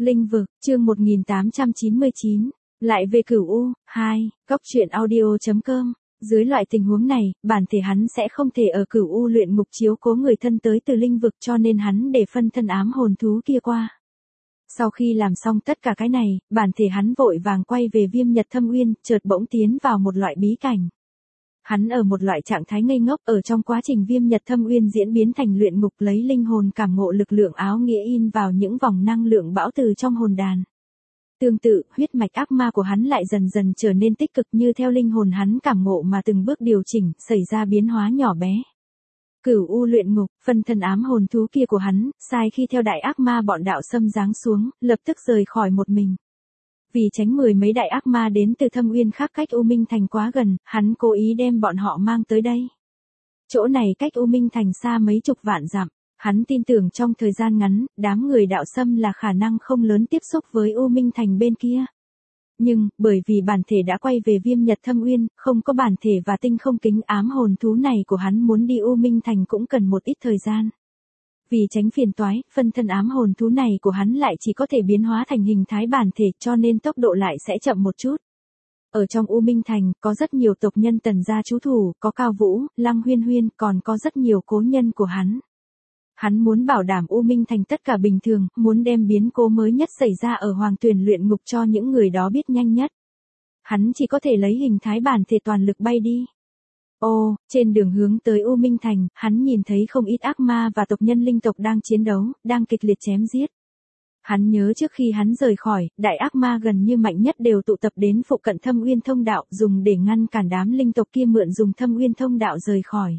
Linh vực, chương 1899, lại về Cửu U, 2, Cốc truyện audio.com. Dưới loại tình huống này, bản thể hắn sẽ không thể ở Cửu U luyện ngục chiếu cố người thân tới từ linh vực, cho nên hắn để phân thân ám hồn thú kia qua. Sau khi làm xong tất cả cái này, bản thể hắn vội vàng quay về Viêm Nhật Thâm Uyên, chợt bỗng tiến vào một loại bí cảnh. Hắn ở một loại trạng thái ngây ngốc, ở trong quá trình Viêm Nhật Thâm Uyên diễn biến thành luyện ngục, lấy linh hồn cảm ngộ lực lượng áo nghĩa in vào những vòng năng lượng bão từ trong hồn đàn. Tương tự, huyết mạch ác ma của hắn lại dần dần trở nên tích cực, như theo linh hồn hắn cảm ngộ mà từng bước điều chỉnh, xảy ra biến hóa nhỏ bé. Cửu U luyện ngục, phân thân ám hồn thú kia của hắn, sai khi theo đại ác ma bọn đạo xâm giáng xuống, lập tức rời khỏi một mình. Vì tránh mười mấy đại ác ma đến từ Thâm Uyên khác cách U Minh Thành quá gần, hắn cố ý đem bọn họ mang tới đây. Chỗ này cách U Minh Thành xa mấy chục vạn dặm, hắn tin tưởng trong thời gian ngắn, đám người đạo xâm là khả năng không lớn tiếp xúc với U Minh Thành bên kia. Nhưng, bởi vì bản thể đã quay về Viêm Nhật Thâm Uyên, không có bản thể và tinh không kính ám hồn thú này của hắn muốn đi U Minh Thành cũng cần một ít thời gian. Vì tránh phiền toái, phân thân ám hồn thú này của hắn lại chỉ có thể biến hóa thành hình thái bản thể, cho nên tốc độ lại sẽ chậm một chút. Ở trong U Minh Thành, có rất nhiều tộc nhân Tần gia trú thủ, có Cao Vũ, Lăng Huyên Huyên, còn có rất nhiều cố nhân của hắn. Hắn muốn bảo đảm U Minh Thành tất cả bình thường, muốn đem biến cố mới nhất xảy ra ở Hoàng Tuyền luyện ngục cho những người đó biết nhanh nhất. Hắn chỉ có thể lấy hình thái bản thể toàn lực bay đi. Trên đường hướng tới U Minh Thành, hắn nhìn thấy không ít ác ma và tộc nhân linh tộc đang chiến đấu, đang kịch liệt chém giết. Hắn nhớ trước khi hắn rời khỏi, đại ác ma gần như mạnh nhất đều tụ tập đến phụ cận Thâm Uyên thông đạo, dùng để ngăn cản đám linh tộc kia mượn dùng Thâm Uyên thông đạo rời khỏi.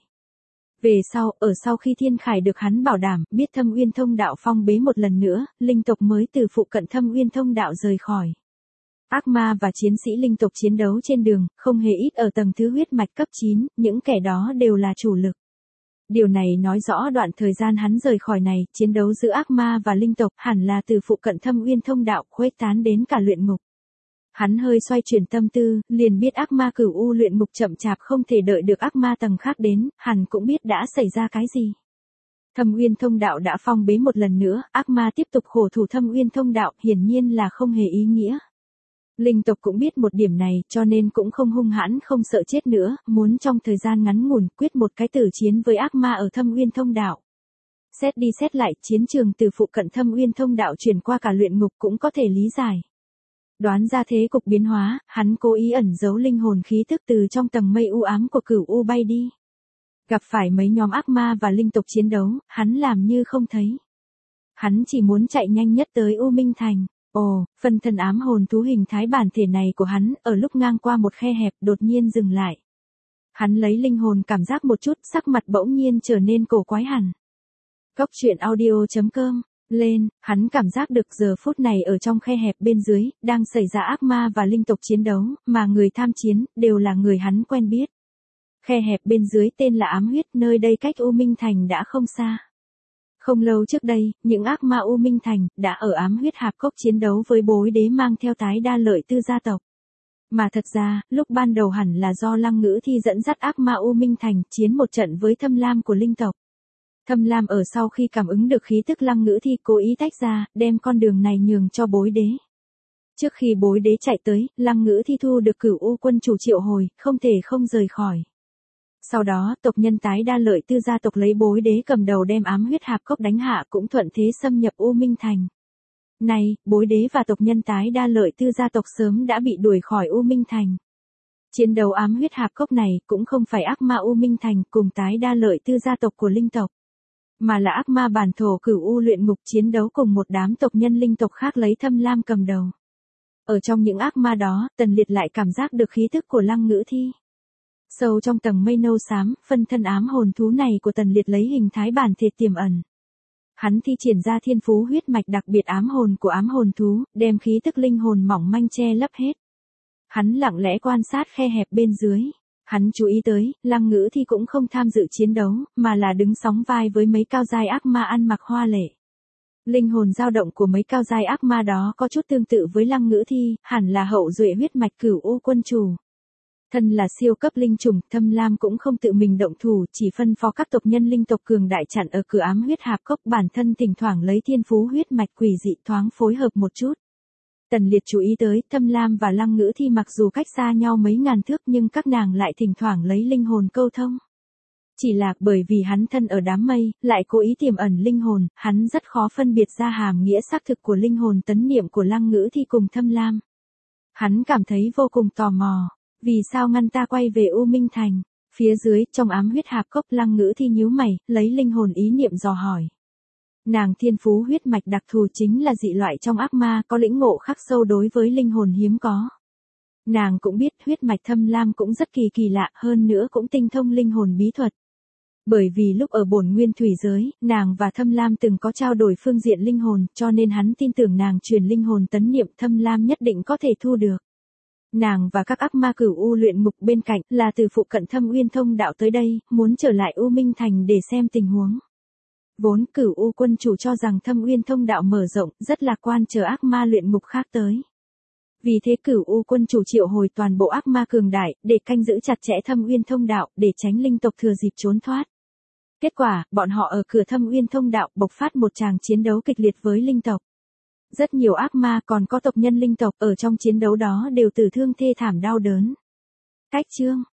Về sau khi Thiên Khải được hắn bảo đảm, biết Thâm Uyên thông đạo phong bế một lần nữa, linh tộc mới từ phụ cận Thâm Uyên thông đạo rời khỏi. Ác ma và chiến sĩ linh tộc chiến đấu trên đường, không hề ít ở tầng thứ huyết mạch cấp 9, những kẻ đó đều là chủ lực. Điều này nói rõ đoạn thời gian hắn rời khỏi này, chiến đấu giữa ác ma và linh tộc hẳn là từ phụ cận Thâm Uyên thông đạo khuếch tán đến cả luyện ngục. Hắn hơi xoay chuyển tâm tư, liền biết ác ma Cửu U luyện ngục chậm chạp không thể đợi được ác ma tầng khác đến, hẳn cũng biết đã xảy ra cái gì. Thâm Uyên thông đạo đã phong bế một lần nữa, ác ma tiếp tục khổ thủ Thâm Uyên thông đạo, hiển nhiên là không hề ý nghĩa. Linh tộc cũng biết một điểm này, cho nên cũng không hung hãn không sợ chết nữa, muốn trong thời gian ngắn ngủn quyết một cái tử chiến với ác ma ở Thâm Uyên thông đạo. Xét đi xét lại, chiến trường từ phụ cận Thâm Uyên thông đạo chuyển qua cả luyện ngục cũng có thể lý giải. Đoán ra thế cục biến hóa, hắn cố ý ẩn giấu linh hồn khí tức từ trong tầng mây u ám của Cửu U bay đi. Gặp phải mấy nhóm ác ma và linh tộc chiến đấu, hắn làm như không thấy. Hắn chỉ muốn chạy nhanh nhất tới U Minh Thành. Phân thân ám hồn thú hình thái bản thể này của hắn, ở lúc ngang qua một khe hẹp đột nhiên dừng lại. Hắn lấy linh hồn cảm giác một chút, sắc mặt bỗng nhiên trở nên cổ quái hẳn. Cốc truyện audio.com. Lên, hắn cảm giác được giờ phút này ở trong khe hẹp bên dưới, đang xảy ra ác ma và linh tộc chiến đấu, mà người tham chiến, đều là người hắn quen biết. Khe hẹp bên dưới tên là Ám Huyết, nơi đây cách U Minh Thành đã không xa. Không lâu trước đây, những ác ma U Minh Thành, đã ở Ám Huyết Hạp Cốc chiến đấu với Bối Đế mang theo Tái Đa Lợi Tư gia tộc. Mà thật ra, lúc ban đầu hẳn là do Lăng Ngữ Thi dẫn dắt ác ma U Minh Thành, chiến một trận với Thâm Lam của linh tộc. Thâm Lam ở sau khi cảm ứng được khí tức Lăng Ngữ Thi cố ý tách ra, đem con đường này nhường cho Bối Đế. Trước khi Bối Đế chạy tới, Lăng Ngữ Thi thu được Cửu U quân chủ triệu hồi, không thể không rời khỏi. Sau đó, tộc nhân Tái Đa Lợi Tư gia tộc lấy Bối Đế cầm đầu đem Ám Huyết Hạp Cốc đánh hạ, cũng thuận thế xâm nhập U Minh Thành. Nay, Bối Đế và tộc nhân Tái Đa Lợi Tư gia tộc sớm đã bị đuổi khỏi U Minh Thành. Chiến đấu Ám Huyết Hạp Cốc này cũng không phải ác ma U Minh Thành cùng Tái Đa Lợi Tư gia tộc của linh tộc, mà là ác ma bản thổ Cửu U luyện ngục chiến đấu cùng một đám tộc nhân linh tộc khác lấy Thâm Lam cầm đầu. Ở trong những ác ma đó, Tần Liệt lại cảm giác được khí tức của Lăng Ngữ Thi. Sâu trong tầng mây nâu xám, phân thân ám hồn thú này của Tần Liệt lấy hình thái bản thể tiềm ẩn. Hắn thi triển ra thiên phú huyết mạch đặc biệt ám hồn của ám hồn thú, đem khí tức linh hồn mỏng manh che lấp hết. Hắn lặng lẽ quan sát khe hẹp bên dưới. Hắn chú ý tới, Lăng Ngữ Thi cũng không tham dự chiến đấu, mà là đứng sóng vai với mấy cao giai ác ma ăn mặc hoa lệ. Linh hồn dao động của mấy cao giai ác ma đó có chút tương tự với Lăng Ngữ Thi, hẳn là hậu duệ huyết mạch Cửu U quân chủ. Thân là siêu cấp linh trùng, Thâm Lam cũng không tự mình động thủ, chỉ phân phó các tộc nhân linh tộc cường đại chặn ở cửa ám huyết hạp cốc, bản thân thỉnh thoảng lấy thiên phú huyết mạch quỷ dị thoáng phối hợp một chút. Tần Liệt chú ý tới, Thâm Lam và Lăng Ngữ Thi mặc dù cách xa nhau mấy ngàn thước nhưng các nàng lại thỉnh thoảng lấy linh hồn câu thông. Chỉ là bởi vì hắn thân ở đám mây, lại cố ý tiềm ẩn linh hồn, hắn rất khó phân biệt ra hàm nghĩa xác thực của linh hồn tấn niệm của Lăng Ngữ Thi cùng Thâm Lam. Hắn cảm thấy vô cùng tò mò, vì sao ngăn ta quay về U Minh Thành? Phía dưới, trong ám huyết hạp cốc, Lăng Ngữ Thi nhíu mày, lấy linh hồn ý niệm dò hỏi. Nàng thiên phú huyết mạch đặc thù chính là dị loại trong ác ma, có lĩnh ngộ khắc sâu đối với linh hồn hiếm có. Nàng cũng biết huyết mạch Thâm Lam cũng rất kỳ lạ, hơn nữa cũng tinh thông linh hồn bí thuật. Bởi vì lúc ở bổn nguyên thủy giới, nàng và Thâm Lam từng có trao đổi phương diện linh hồn, cho nên hắn tin tưởng nàng truyền linh hồn tấn niệm Thâm Lam nhất định có thể thu được. Nàng và các ác ma Cửu U luyện ngục bên cạnh là từ phụ cận Thâm Uyên Thông đạo tới đây, muốn trở lại U Minh Thành để xem tình huống. Vốn Cửu U quân chủ cho rằng Thâm Uyên Thông đạo mở rộng, rất lạc quan chờ ác ma luyện ngục khác tới. Vì thế Cửu U quân chủ triệu hồi toàn bộ ác ma cường đại, để canh giữ chặt chẽ Thâm Uyên Thông đạo, để tránh linh tộc thừa dịp trốn thoát. Kết quả, bọn họ ở cửa Thâm Uyên Thông đạo bộc phát một tràng chiến đấu kịch liệt với linh tộc. Rất nhiều ác ma còn có tộc nhân linh tộc ở trong chiến đấu đó đều tử thương thê thảm đau đớn. Cách chương